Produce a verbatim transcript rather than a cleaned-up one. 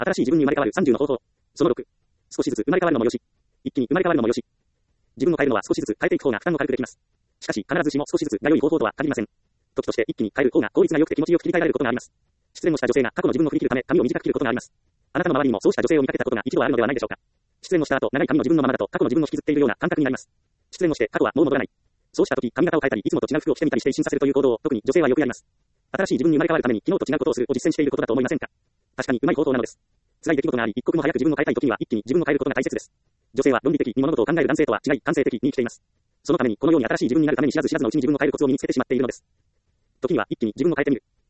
新しい自分に生まれ変わるさんじゅうの方法。そのろく。少しずつ生まれ変わるのもよし。一気に生まれ変わるのもよし。自分を変えるのは少しずつ変えていく方が負担を軽くできます。しかし必ずしも少しずつが良い方法とは限りません。時として一気に変える方が効率が良くて気持ちよく切り替えられることがあります。失恋をした女性が過去の自分を振り切るため髪を短く切ることがあります。あなたの周りにもそうした女性を見かけたことが一度はあるのではないでしょうか。失恋をした後、長い髪の自分のままだと過去の自分を引きずっているような感覚になります。失恋をして過去はもう戻らない。そうした時、髪型を変えたり、いつもと違う服を着てみたりして一新させるという行動を特に女性はよくやります。新しい自分に生まれ変わるために昨日と違うことをするを実践していることだと思いませんか。確かにうまい方法なのです。辛い出来事があり、一刻も早く自分を変えたい時には一気に自分を変えることが大切です。女性は論理的に物事を考える男性とは違い感性的に生きています。そのためにこのように新しい自分になるために知らず知らずのうちに自分を変えるコツを身につけてしまっているのです。時には一気に自分を変えてみる。